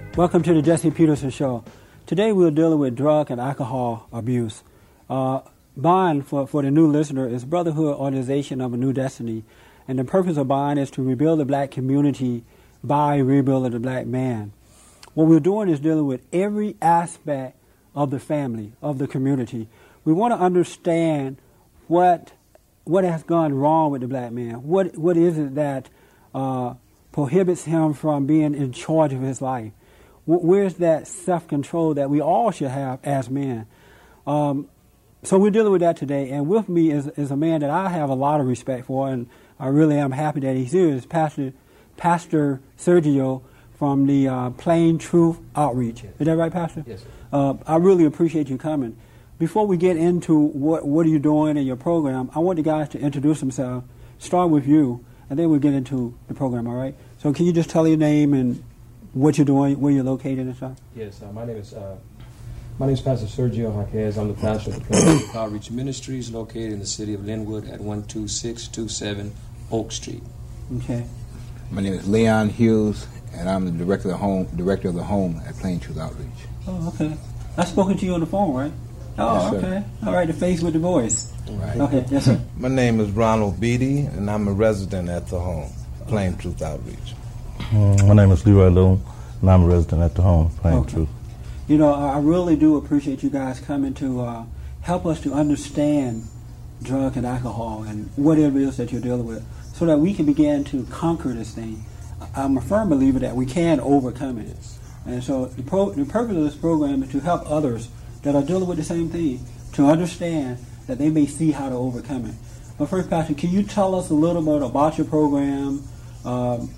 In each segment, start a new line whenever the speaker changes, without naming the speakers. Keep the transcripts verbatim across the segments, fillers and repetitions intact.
Welcome to the Jesse Peterson Show. Today we're dealing with drug and alcohol abuse. Uh, Bond, for, for the new listener, is Brotherhood Organization of a New Destiny. And the purpose of Bond is to rebuild the black community by rebuilding the black man. What we're doing is dealing with every aspect of the family, of the community. We want to understand what what has gone wrong with the black man. What What is it that uh, prohibits him from being in charge of his life? Where's that self-control that we all should have as men? Um, so we're dealing with that today. And with me is, is a man that I have a lot of respect for, and I really am happy that he's here, is Pastor, Pastor Sergio from the uh, Plain Truth Outreach. Is that right, Pastor?
Yes, sir.
Uh, I really appreciate you coming. Before we get into what, what are you doing in your program, I want the guys to introduce themselves, start with you, and then we'll get into the program, all right? So can you just tell your name and what you're doing, where you're located and stuff?
Yes, uh, my name is uh, my name is Pastor Sergio Jaquez. I'm the pastor of the Plain Truth Outreach Ministries, located in the city of Linwood at one two six two seven Oak Street.
Okay.
My name is Leon Hughes, and I'm the director of the home director of the home at Plain Truth Outreach.
Oh, okay. I've spoken to you on the phone, right? Oh,
Yes, sir.
okay. All right, the face with the voice.
Right.
Okay, yes, sir.
My name is Ronald Beatty, and I'm a resident at the home, Plain Truth Outreach.
Mm, my name is Leroy Little, and I'm a resident at the home, Plain
Okay.
Truth.
You know, I I really do appreciate you guys coming to uh, help us to understand drug and alcohol and whatever it is that you're dealing with, so that we can begin to conquer this thing. I- I'm a firm believer that we can overcome it. And so the, pro- the purpose of this program is to help others that are dealing with the same thing to understand that they may see how to overcome it. But first, Pastor, can you tell us a little bit about your program, um,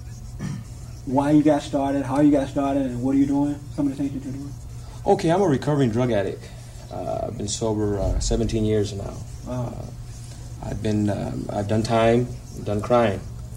why you got started, how you got started, and what are you doing, some of the things that you're doing?
Okay, I'm a recovering drug addict. Uh, I've been sober uh, seventeen years now.
Wow.
Uh, I've been um, I've done time, done crime.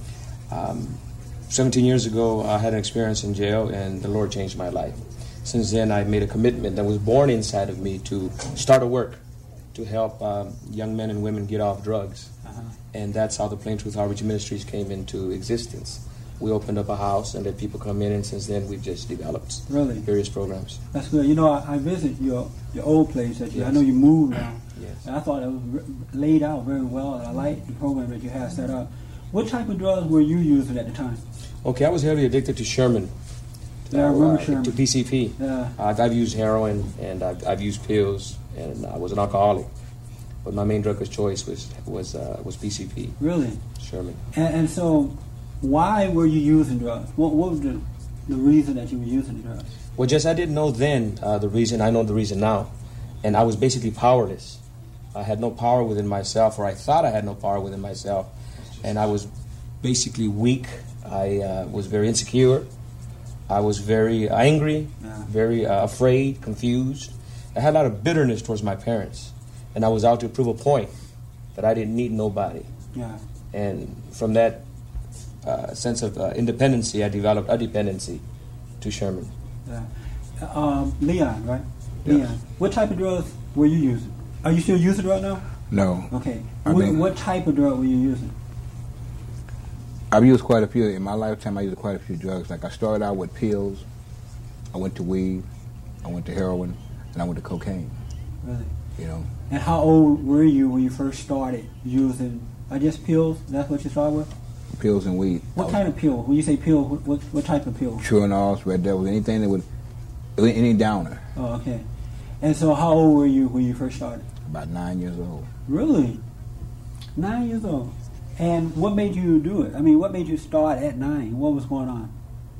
Um, seventeen years ago, I had an experience in jail, and the Lord changed my life. Since then, I made a commitment that was born inside of me to start a work to help um, young men and women get off drugs.
Uh-huh.
And that's how the Plain Truth Outreach Ministries came into existence. We opened up a house and let people come in, and since then we've just developed
Really?
various programs.
That's good. You know, I, I visit your your old place. That you, I
Yes.
know you moved now.
Yes.
And I thought it was r- laid out very well. And I like the program that you had set up. What type of drugs were you using at the time?
Okay, I was heavily addicted to Sherman.
Yeah, I remember
uh,
Sherman.
To P C P.
Yeah.
I've, I've used heroin, and I've, I've used pills, and I was an alcoholic. But my main drug of choice was was uh, was P C P,
Really?
Sherman.
And, and so, why were you using drugs? What, what was the, the reason that you were using the drugs?
Well, just I didn't know then uh, the reason. I know the reason now. And I was basically powerless. I had no power within myself, or I thought I had no power within myself. And I was basically weak. I uh, was very insecure. I was very angry,
Yeah.
very uh, afraid, confused. I had a lot of bitterness towards my parents. And I was out to prove a point that I didn't need nobody.
Yeah.
And from that uh, sense of uh, independency, I developed a dependency to Sherman.
Yeah. Um, Leon, right?
Yes.
Leon. What type of drugs were you using? Are you still using drugs now?
No.
Okay.
I
What,
mean-
what type of drug were you using?
I've used quite a few. In my lifetime, I used quite a few drugs. Like I started out with pills. I went to weed. I went to heroin. And I went to cocaine.
Really?
You know.
And how old were you when you first started using, I guess, pills? That's what you started with?
Pills and weed.
What kind of pill? When you say pill, what, what, what type of pill?
Turanols, Red Devils, anything that would, any downer.
Oh, okay. And so how old were you when you first started?
About nine years old.
Really? Nine years old. And what made you do it? I mean, what made you start at nine? What was going on?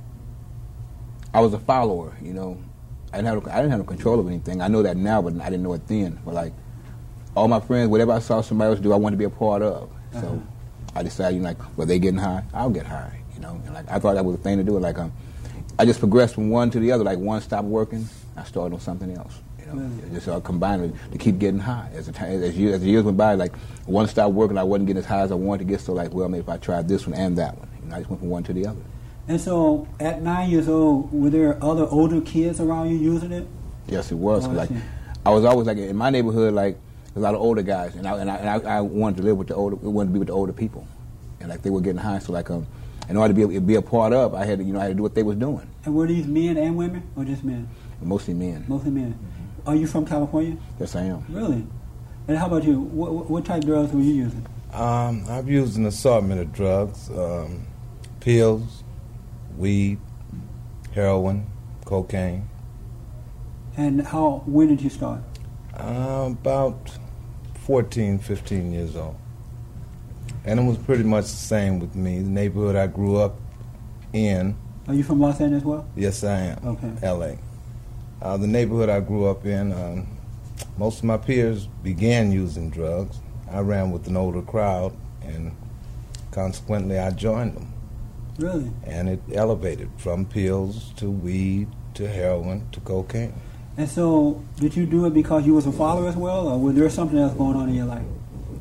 I was a follower, you know. I didn't have I didn't have no control of anything. I know that now, but I didn't know it then. But like all my friends, whatever I saw somebody else do, I wanted to be a part of. So
Uh-huh.
I decided, you know, like, well, they getting high, I'll get high. You know, and like I thought that was the thing to do. Like um, I just progressed from one to the other. Like one stopped working, I started on something else. You know,
Really?
just uh, combined it to keep getting high. As the time, as, years, as the years went by, like one stopped working, I wasn't getting as high as I wanted to get. So like, well, maybe if I tried this one and that one, you know, I just went from one to the other.
And so at nine years old, were there other older kids around you using it?
Yes, it was.
Oh, I
like
see.
I was always like in my neighborhood, like there's a lot of older guys, and I and I, and I, I wanted to live with the older, wanted to be with the older people, and like they were getting high. So like um, in order to be, be a part of, I had to, you know, I had to do what they was doing.
And were these men and women, or just men?
Mostly men.
Mostly men. Mm-hmm. Are you from California?
Yes, I am.
Really? And how about you? What, what type of drugs were you using?
Um, I've used an assortment of drugs, um, pills, weed, heroin, cocaine.
And how? When did you start?
Uh, about fourteen, fifteen years old. And it was pretty much the same with me. The neighborhood I grew up in.
Are you from Los Angeles as well?
Yes, I am.
Okay.
L A. Uh, the neighborhood I grew up in, um, most of my peers began using drugs. I ran with an older crowd, and consequently I joined them.
Really?
And it elevated from pills to weed to heroin to cocaine.
And so, did you do it because you was a follower as well, or was there something else going on in your life?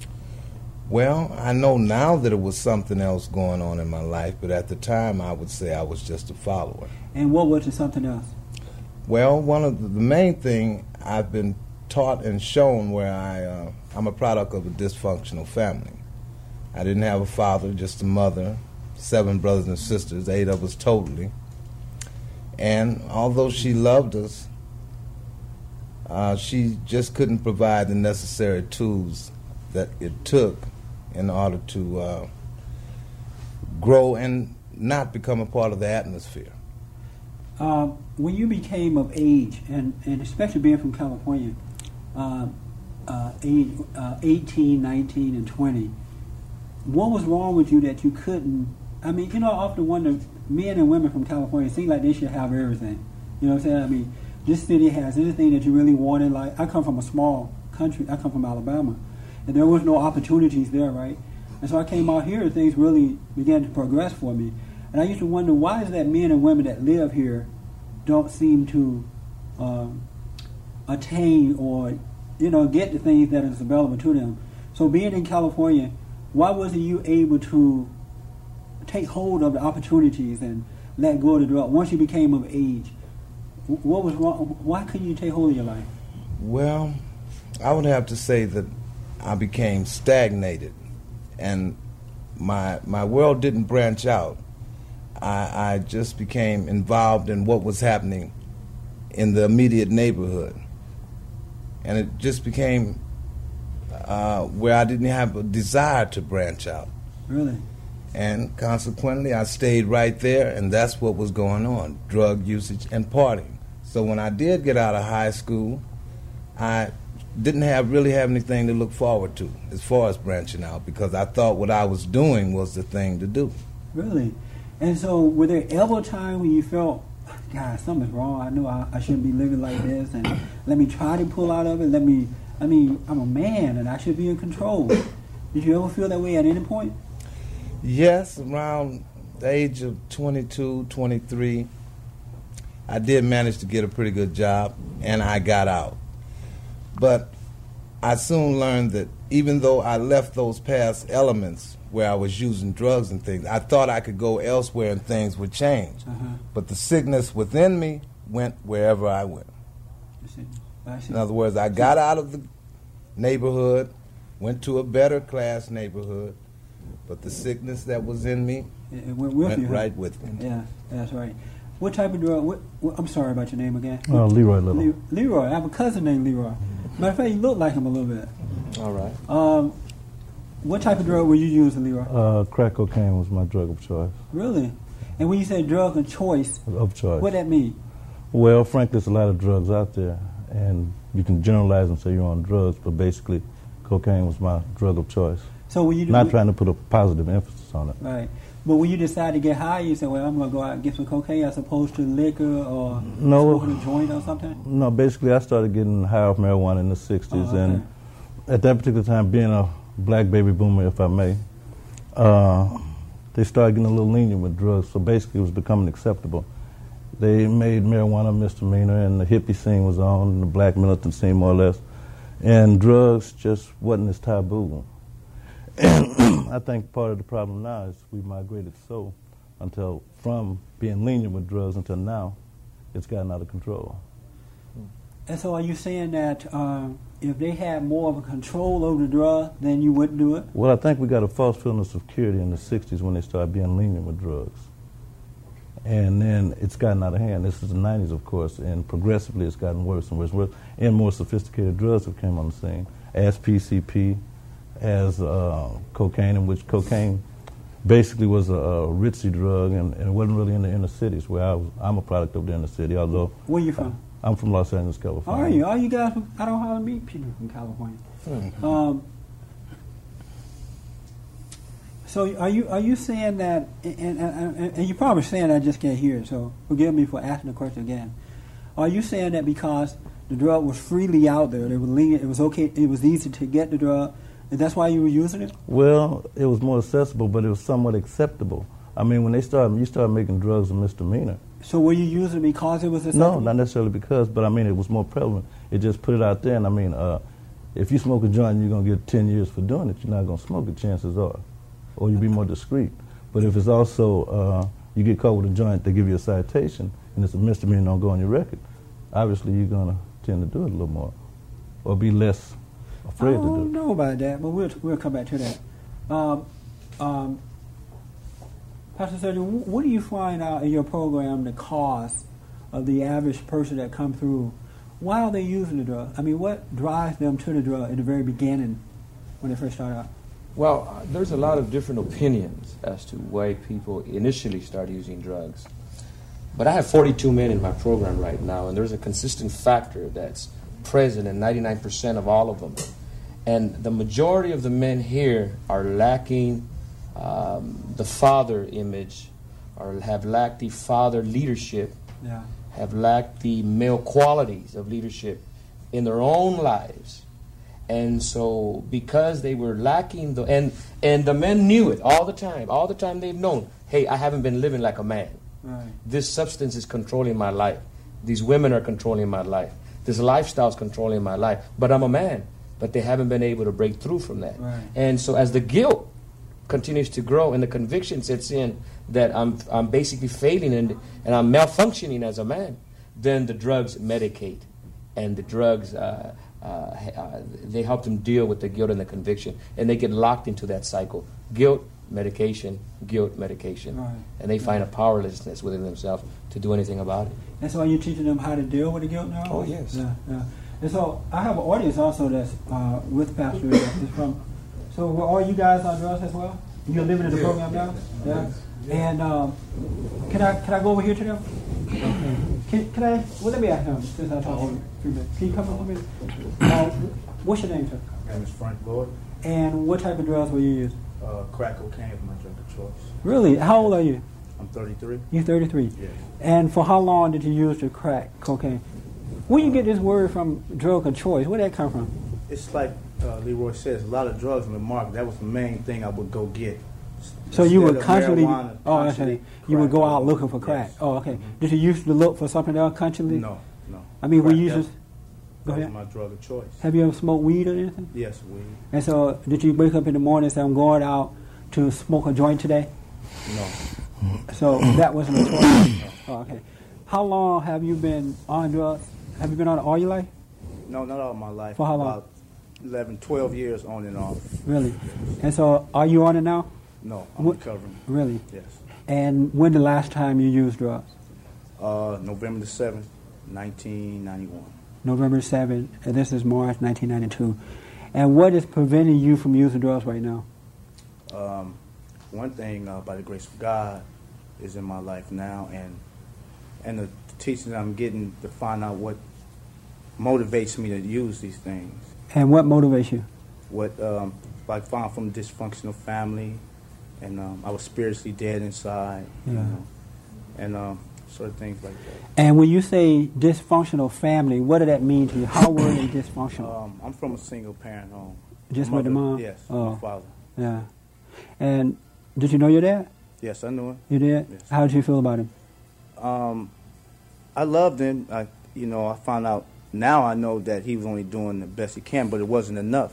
Well, I know now that it was something else going on in my life, but at the time I would say I was just a follower.
And what was it, something else?
Well, one of the, the main thing I've been taught and shown where I, uh, I'm a product of a dysfunctional family. I didn't have a father, just a mother, seven brothers and sisters, eight of us totally. And although she loved us, uh, she just couldn't provide the necessary tools that it took in order to uh, grow and not become a part of the atmosphere.
Uh, when you became of age, and, and especially being from California, uh, uh, eight, uh, eighteen, nineteen, and twenty, what was wrong with you that you couldn't, I mean, you know, I often wonder, men and women from California seem like they should have everything. You know what I'm saying? I mean, this city has anything that you really wanted. Like, I come from a small country. I come from Alabama. And there was no opportunities there, right? And so I came out here and things really began to progress for me. And I used to wonder, why is that men and women that live here don't seem to um, attain or, you know, get the things that is available to them? So being in California, why wasn't you able to take hold of the opportunities and let go of the drug once you became of age? What was wrong? Why couldn't you take hold of your life?
Well, I would have to say that I became stagnated, and my my world didn't branch out. I, I just became involved in what was happening in the immediate neighborhood, and it just became uh, where I didn't have a desire to branch out.
Really?
And consequently, I stayed right there, and that's what was going on, drug usage and partying. So when I did get out of high school, I didn't have really have anything to look forward to as far as branching out, because I thought what I was doing was the thing to do.
Really? And so were there ever a time when you felt, God, something's wrong, I know I, I shouldn't be living like this, and let me try to pull out of it, let me, I mean, I'm a man and I should be in control. Did you ever feel that way at any point?
Yes, around the age of twenty-two, twenty-three, I did manage to get a pretty good job, and I got out. But I soon learned that even though I left those past elements where I was using drugs and things, I thought I could go elsewhere and things would change. Uh-huh. But the sickness within me went wherever I went.
I see. I see.
In other words, I got out of the neighborhood, went to a better class neighborhood, but the sickness that was in me
it, it went, with
went
you,
right
huh?
with me.
Yeah, that's right. What type of drug? What, what, I'm sorry about your name again.
Uh, Leroy Little.
Le, Leroy. I have a cousin named Leroy. Matter of fact, you look like him a little bit.
All right.
Um, what type of drug were you using, Leroy?
Uh, crack cocaine was my drug of choice.
Really? And when you say drug of choice,
of choice,
what that mean?
Well, frankly, there's a lot of drugs out there, and you can generalize and say you're on drugs, but basically, cocaine was my drug of choice.
So when you do,
not trying to put a positive emphasis on it.
Right. But when you decide to get high, you say, well, I'm going to go out and get some cocaine as opposed to liquor or
no,
smoking a joint or something?
No, basically I started getting high off marijuana in the sixties. Oh, okay. And at that particular time, being a black baby boomer, if I may, uh, they started getting a little lenient with drugs. So basically it was becoming acceptable. They made marijuana a misdemeanor, and the hippie scene was on, and the black militant scene more or less. And drugs just wasn't as taboo. And I think part of the problem now is we migrated so until from being lenient with drugs until now, it's gotten out of control.
And so are you saying that uh, if they had more of a control over the drug, then you wouldn't do it?
Well, I think we got a false feeling of security in the sixties when they started being lenient with drugs. And then it's gotten out of hand. This is the nineties, of course, and progressively it's gotten worse and worse and worse. And more sophisticated drugs have come on the scene, as P C P, as uh, cocaine, in which cocaine basically was a, a ritzy drug, and, and it wasn't really in the inner cities, where I was, I'm a product of the inner city, although...
Where you from?
I, I'm from Los Angeles, California.
Are you? Are you guys from, I don't hardly meet people from California.
Mm-hmm.
Um, so are you are you saying that, and, and, and, and you're probably saying I just can't hear it, so forgive me for asking the question again. Are you saying that because the drug was freely out there, it was lenient, it was okay, it was easy to get the drug, and that's why you were using it?
Well, it was more accessible, but it was somewhat acceptable. I mean, when they started, you started making drugs a misdemeanor.
So were you using it because it was acceptable?
No, not necessarily because, but I mean, it was more prevalent. It just put it out there, and I mean, uh, if you smoke a joint, you're going to get ten years for doing it. You're not going to smoke it, chances are. Or you'll be more discreet. But if it's also, uh, you get caught with a joint, they give you a citation, and it's a misdemeanor, don't go on your record, obviously you're going to tend to do it a little more, or be less afraid
I
to do it.
I don't know about that, but we'll, we'll come back to that. Um, um, Pastor Surgeon, what do you find out in your program the cause of the average person that come through? Why are they using the drug? I mean, what drives them to the drug in the very beginning when they first start out?
Well, uh, there's a lot of different opinions as to why people initially start using drugs. But I have forty-two men in my program right now, and there's a consistent factor that's present in ninety-nine percent of all of them. And the majority of the men here are lacking um, the father image, or have lacked the father leadership,
Yeah.
have lacked the male qualities of leadership in their own lives. And so because they were lacking, the and and the men knew it all the time, all the time they've known, hey, I haven't been living like a man.
Right.
This substance is controlling my life. These women are controlling my life. This lifestyle is controlling my life. But I'm a man. But they haven't been able to break through from that.
Right.
And so as the guilt continues to grow and the conviction sets in that I'm I'm basically failing and, and I'm malfunctioning as a man, then the drugs medicate. And the drugs, uh, uh, uh, they help them deal with the guilt and the conviction. And they get locked into that cycle. Guilt, medication, guilt, medication.
Right.
And they find a powerlessness within themselves to do anything about it.
And so are you teaching them how to deal with the guilt now?
Oh, yes.
Yeah, yeah. And so I have an audience also that's uh, with Pastor that is from. So were all you guys on drugs as well? You're living in the program now? Yeah. And um, can I can I go over here to them? Can, can I? Well, let me ask them since I talked to you for a minute. Can you come up with me? Uh, what's your name, sir?
My name is Frank Lloyd.
And what type of drugs were you using?
Uh, crack cocaine is my drug of choice.
Really? How old are you?
I'm thirty-three.
You're thirty-three.
Yes.
And for how long did you use the crack cocaine? Where you get this word from, drug of choice? Where did that come from?
It's like uh, Leroy says, a lot of drugs on the market. That was the main thing I would go get.
So you would
Instead of
constantly,
marijuana,
oh, that's
constantly
right. You would
crack.
go out looking for crack.
Yes.
Oh, okay. Did you used to look for something else constantly?
No, no.
I mean, were
Crack,
you
that-
just, go
That was
ahead.
my drug of choice.
Have you ever smoked weed or anything?
Yes, weed.
And so did you wake up in the morning and say, I'm going out to smoke a joint today?
No.
So that wasn't a choice? Oh, okay. How long have you been on drugs? Have you been on it all your life?
No, not all my life.
For how long?
About eleven, twelve years on and off.
Really? And so are you on it now?
No, I'm
What-
recovering.
Really?
Yes.
And when the last time you used drugs?
Uh, November the seventh, nineteen ninety-one.
November seventh, and this is March nineteen ninety-two. And what is preventing you from using drugs right now?
Um, one thing, uh, by the grace of God, is in my life now, and and the teachings I'm getting to find out what motivates me to use these things.
And what motivates you?
What, um, like, found from a dysfunctional family, and um, I was spiritually dead inside, you
Yeah.
know, and um, sort of things like that.
And when you say dysfunctional family, what did that mean to you? How were they dysfunctional?
Um, I'm from a single parent home.
Just
My
with the
mother-
mom?
Yes,
Oh.
my father.
Yeah. And did you know your dad?
Yes, I knew him.
You did?
Yes.
How did you feel about him?
Um, I loved him. I, you know, I found out now. I know that he was only doing the best he can, but it wasn't enough.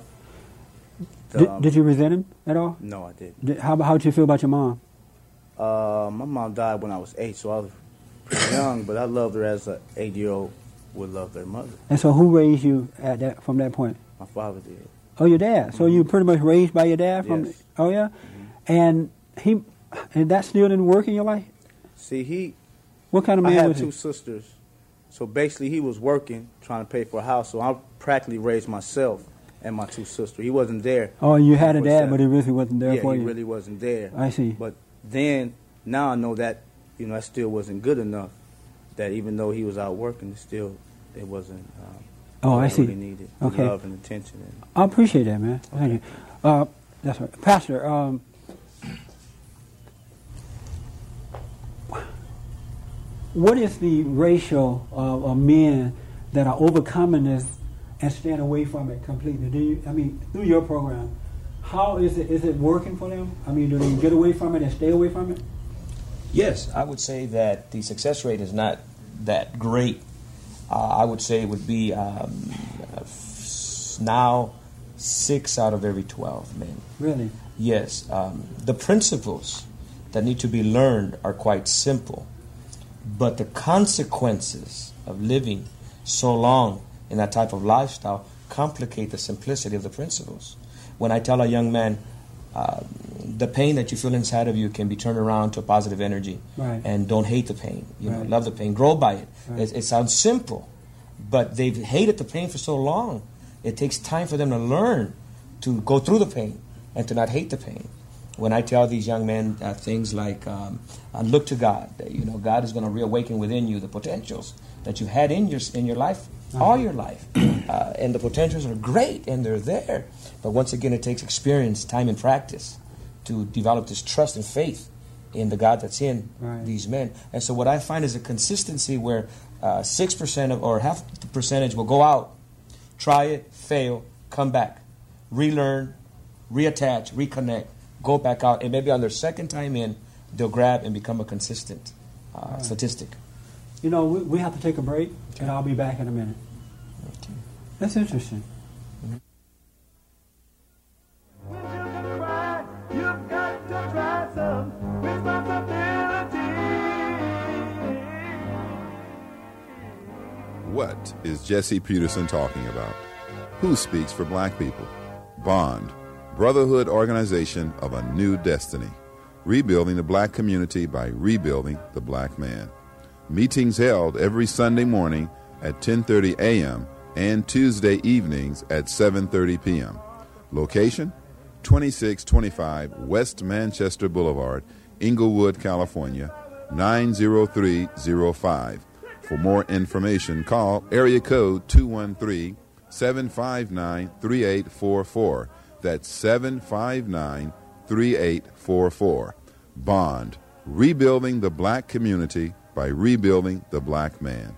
Did,
Um,
did you resent him at all?
No, I didn't.
Did, how how did you feel about your mom?
Uh, my mom died when I was eight, so I was pretty young. But I loved her as an eight-year-old would love their mother.
And so who raised you at that from that point?
My father did.
Oh, your dad. So
Mm-hmm.
you pretty much raised by your dad from
Yes.
Oh yeah?
Mm-hmm.
And he and that still didn't work in your life?
See, he,
What kind of
I
man
had
was
two
he?
sisters. So basically he was working, trying to pay for a house. So I practically raised myself and my two sisters. He wasn't there.
Oh, you had a dad,
twenty-four seven.
but he really wasn't there
yeah,
for
he
you.
really wasn't there.
I see.
But then, now I know that, you know, that still wasn't good enough. That even though he was out working, it still, it wasn't um,
Oh,
what
I see.
really needed.
Okay.
Love and attention. And,
I appreciate that, man. Thank you. Uh, that's right. Pastor, um, what is the ratio of, of men that are overcoming this and staying away from it completely? Do you, I mean, through your program, how is it, is it working for them? I mean, do they get away from it and stay away from it?
Yes, I would say that the success rate is not that great. Uh, I would say it would be um, f- now six out of every twelve men.
Really?
Yes, um, the principles that need to be learned are quite simple, but the consequences of living so long in that type of lifestyle complicate the simplicity of the principles. When I tell a young man, uh, the pain that you feel inside of you can be turned around to a positive energy,
Right.
and don't hate the pain. You know,
Right.
love the pain, grow by it.
Right.
It, it sounds simple, but they've hated the pain for so long. It takes time for them to learn to go through the pain and to not hate the pain. When I tell these young men uh, things like, um, uh, look to God, that, you know, God is going to reawaken within you the potentials that you had in your in your life,
Uh-huh.
all your life, uh, and the potentials are great and they're there. But once again, it takes experience, time, and practice to develop this trust and faith in the God that's in
Right.
these men. And so what I find is a consistency where uh, six percent of, or half the percentage will go out, try it, fail, come back, relearn, reattach, reconnect, go back out, and maybe on their second time in, they'll grab and become a consistent uh,
Right.
statistic.
You know, we, we have to take a break,
Okay.
and I'll be back in a minute.
Okay.
That's interesting.
What is Jesse Peterson talking about? Who speaks for black people? Bond, Brotherhood Organization of a New Destiny. Rebuilding the black community by rebuilding the black man. Meetings held every Sunday morning at ten thirty a.m. and Tuesday evenings at seven thirty p.m. Location, twenty-six twenty-five West Manchester Boulevard, Inglewood, California, nine zero three zero five. For more information, call area code two one three, seven five nine, three eight four four. That's seven five nine, three eight four four. Bond, rebuilding the black community by rebuilding the black man.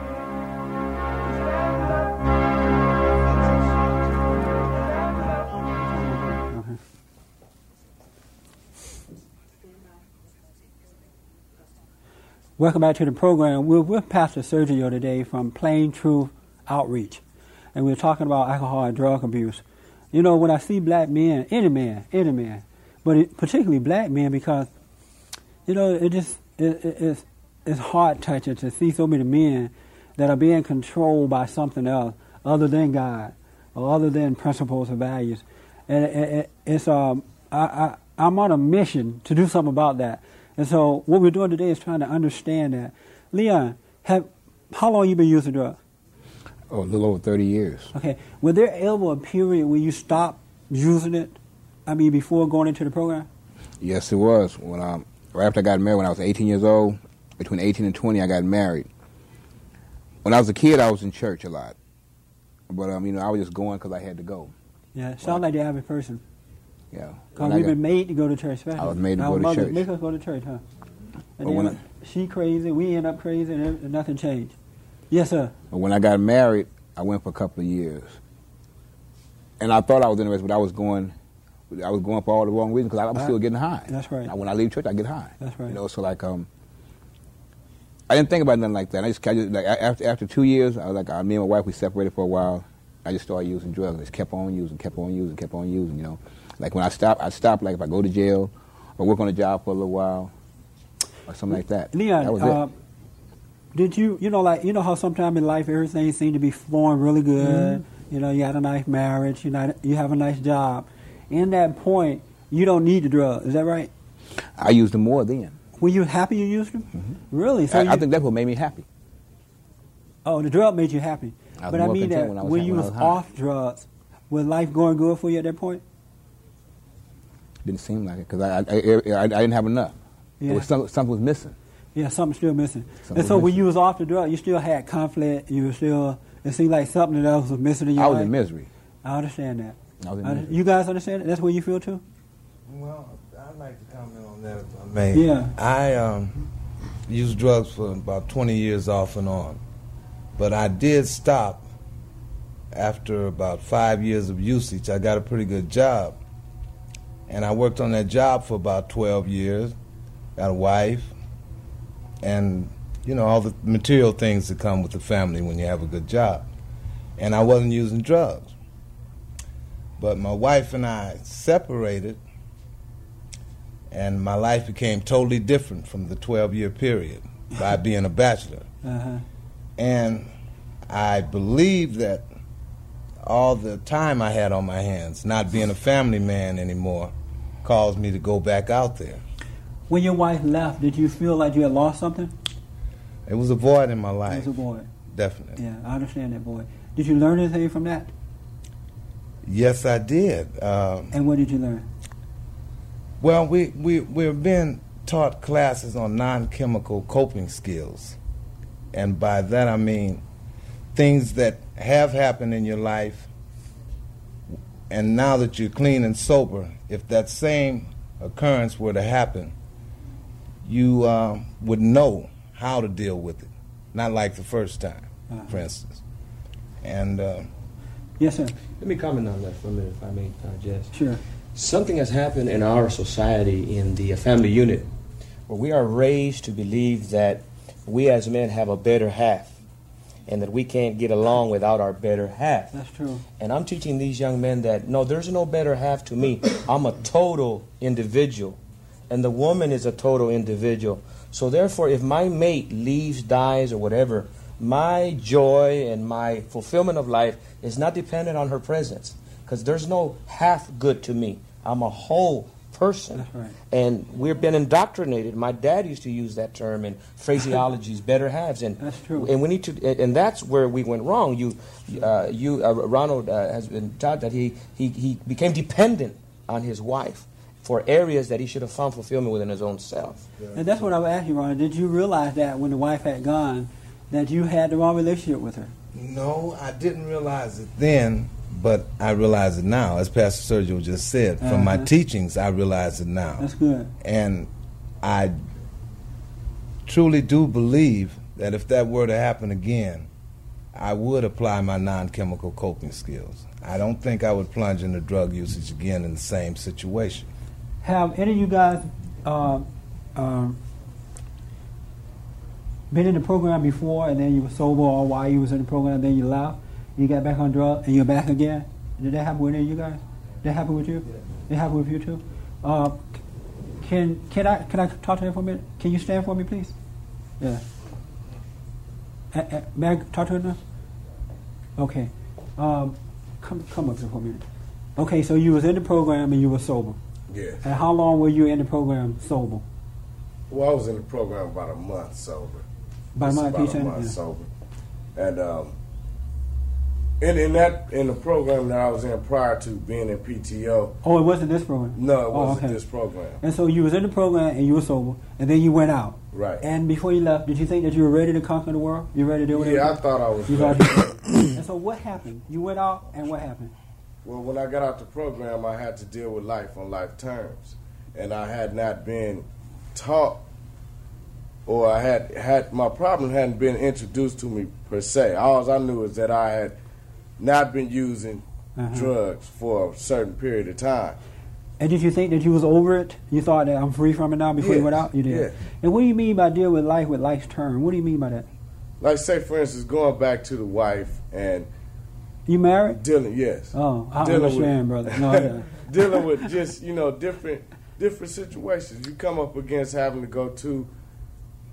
Welcome back to the program. We're with Pastor Sergio today from Plain Truth Outreach, and we're talking about alcohol and drug abuse. You know, when I see black men, any man, any man, but it, particularly black men, because, you know, it just, it, it, it's, it's heart-touching to see so many men that are being controlled by something else other than God or other than principles and values. And it, it, it's, um, I, I, I'm on a mission to do something about that. And so what we're doing today is trying to understand that. Leon, have how long you been using drugs?
Oh, a little over thirty years.
Okay. Was there ever a period where you stopped using it? I mean, before going into the program?
Yes, it was. When um, right after I got married, when I was eighteen years old, between eighteen and twenty, I got married. When I was a kid, I was in church a lot. But, um, you know, I was just going because I had to go.
Yeah, sound well, like the average person.
Yeah.
Because we've been made to go to church, especially.
I was made to
Our
go to
mother
church.
make us go to church, huh? And
But
then
when
she crazy, we end up crazy, and, and nothing changed. Yes, sir.
But when I got married, I went for a couple of years. And I thought I was interested, but I was going I was going for all the wrong reasons because I was
Uh,
still getting high.
That's right.
When I leave church, I get high.
That's right.
You know, so like, um, I didn't think about nothing like that. I just, I just like after after two years, I was like, uh, me and my wife, we separated for a while. I just started using drugs. I just kept on using, kept on using, kept on using. You know, like when I stop, I stop. Like if I go to jail or work on a job for a little while or something like that.
Leon,
that was
uh, Did you, you know, like, you know how sometimes in life everything seems to be flowing really good. Mm-hmm. You know, you had a nice marriage, you know, you have a nice job. In that point, you don't need the drugs. Is that right?
I used them more then.
Were you happy you used them?
Mm-hmm.
Really? So
I,
you,
I think that's what made me happy.
Oh, the drug made you happy.
I was
but I
more
mean
content
that
when I was
when
ha-
you
when I
was
was high.
off drugs, was life going good for you at that point?
Didn't seem like it because I, I, I, I didn't have enough.
Yeah.
It was some, something was missing.
Yeah, something's still missing.
Something
and so
was
when
missing.
you was off the drug, you still had conflict. You were still, it seemed like something else was missing in your
I was
life.
in misery.
I understand that.
I was in
I-
misery.
you guys understand it? That's what you feel too?
Well, I'd like to comment on that if I may.
Yeah.
I um, used drugs for about twenty years off and on. But I did stop after about five years of usage. I got a pretty good job. And I worked on that job for about twelve years. Got a wife. And, you know, all the material things that come with the family when you have a good job. And I wasn't using drugs. But my wife and I separated, and my life became totally different from the twelve-year period by being a bachelor.
Uh-huh.
And I believe that all the time I had on my hands, not being a family man anymore, caused me to go back out there.
When your wife left, did you feel like you had lost something?
It was a void in my
It
life.
was a void.
Definitely.
Yeah, I understand that void. Did you learn anything from that?
Yes, I did. Um,
And what did you learn?
well, we, we, we're being taught classes on non-chemical coping skills. And by that I mean things that have happened in your life, and now that you're clean and sober, if that same occurrence were to happen, you uh, would know how to deal with it. Not like the first time,
Uh-huh.
for instance. And uh,
Yes, sir.
Let me comment on that for a minute, if I may, uh, Jess.
Sure.
Something has happened in our society in the family unit where we are raised to believe that we as men have a better half and that we can't get along without our better half.
That's true.
And I'm teaching these young men that, no, there's no better half to me. I'm a total individual, and the woman is a total individual. So therefore, if my mate leaves, dies, or whatever, my joy and my fulfillment of life is not dependent on her presence, because there's no half good to me. I'm a whole person.
That's right.
And we've been indoctrinated. My dad used to use that term in phraseologies, better halves. And
That's true.
And we need to, and that's where we went wrong. You, uh, you, uh, Ronald uh, has been taught that he, he he became dependent on his wife for areas that he should have found fulfillment within his own self.
And that's what I was asking you, Ron. Did you realize that when the wife had gone, that you had the wrong relationship with her?
no, I didn't realize it then, but I realize it now. As Pastor Sergio just said, from my
Uh-huh.
teachings, I realize it now.
That's good.
And I truly do believe that if that were to happen again, I would apply my non-chemical coping skills. I don't think I would plunge into drug usage again in the same situation.
Have any of you guys uh, um, been in the program before and then you were sober, or while you was in the program, then you left, you got back on drugs, and you're back again? Did that happen with any of you guys? Did that happen with you? Did it happen with you too? Uh, can can I can I talk to him for a minute? Can you stand for me, please? Yeah. Uh, uh, may I talk to him now? Okay. Um, come come up here for a minute. Okay, so you was in the program and you were sober.
Yeah.
And how long were you in the program sober?
Well, I was in the program about a month sober.
About a
Just
month,
about
you said?
a month
Yeah.
sober. And um, in, in that in the program that I was in prior to being in P T O,
Oh, it wasn't this program?
no, it
Oh,
wasn't
okay.
this program.
And so you was in the program and you were sober, and then you went out.
Right.
And before you left, did you think that you were ready to conquer the world? You ready to do whatever?
Yeah, I thought I was
You
ready.
thought you- And so what happened? You went out, and what happened?
Well, when I got out the program, I had to deal with life on life terms, and I had not been taught, or I had had my problem hadn't been introduced to me per se. All I knew is that I had not been using
Uh-huh.
drugs for a certain period of time.
And did you think that you was over it? You thought that I'm free from it now before you
Yes,
went out? You did.
yeah.
And what do you mean by deal with life with life's term? What do you mean by that?
Like, say, for instance, going back to the wife and
You married?
dealing, yes,
Oh, I
Dealing
understand,
with-
brother. No, I don't.
dealing with just, you know, different different situations. You come up against having to go to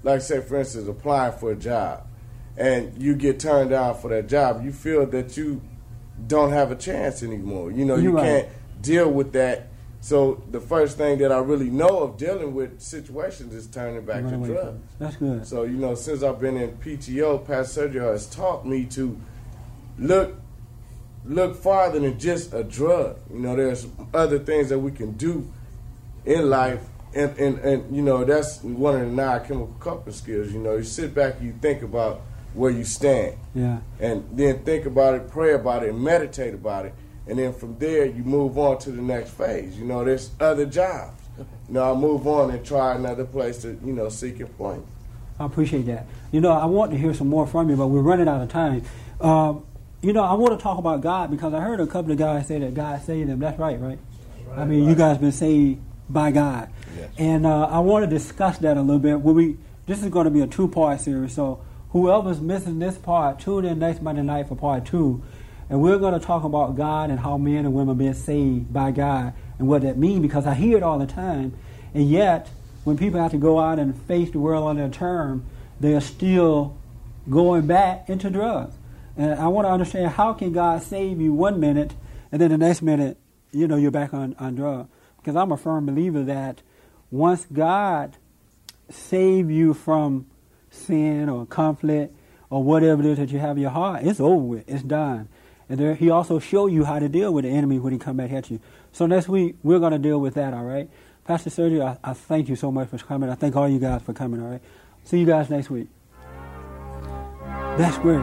like say for instance, applying for a job, and you get turned down for that job, you feel that you don't have a chance anymore. You know,
You're
you
right.
can't deal with that. So the first thing that I really know of dealing with situations is turning back
Run
to
away from
drugs.
it. That's good.
So, you know, since I've been in P T O, Pastor Sergio has taught me to look look farther than just a drug. You know, there's other things that we can do in life, and, and, and you know, that's one of the non-chemical coping skills. You know, you sit back and you think about where you stand.
Yeah.
And then think about it, pray about it, and meditate about it. And then from there, you move on to the next phase. You know, there's other jobs. You know, I'll move on and try another place to, you know, seek employment.
I appreciate that. You know, I want to hear some more from you, but we're running out of time. Um, you know, I want to talk about God because I heard a couple of guys say that God saved them. That's right, right? right I mean, right. You guys been saved by God.
Yes.
And uh, I want to discuss that a little bit. When we, this is going to be a two-part series, so whoever's missing this part, tune in next Monday night for part two. And we're going to talk about God and how men and women are being saved by God and what that means, because I hear it all the time. And yet, when people have to go out and face the world on their term, they are still going back into drugs. And I want to understand, how can God save you one minute and then the next minute, you know, you're back on, on drugs? Because I'm a firm believer that once God save you from sin or conflict or whatever it is that you have in your heart, it's over with. It's done. And there, he also show you how to deal with the enemy when he come back at you. So next week, we're going to deal with that, all right? Pastor Sergio, I, I thank you so much for coming. I thank all you guys for coming, all right? See you guys next week. That's great.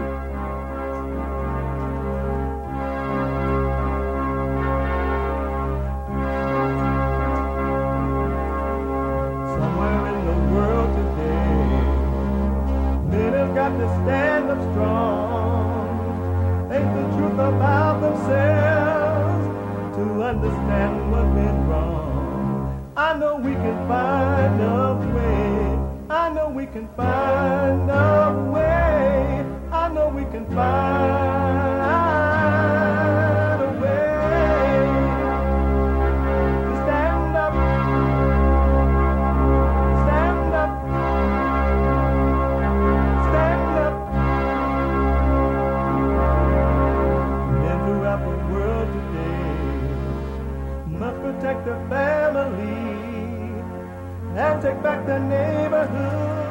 Somewhere in the world today, men have got to stand up strong. Think the truth about themselves to understand what went wrong. I know we can find a way. I know we can find a way. I know we can find a way to stand up, stand up, stand up. Men throughout the world today must protect their family and take back their neighborhood.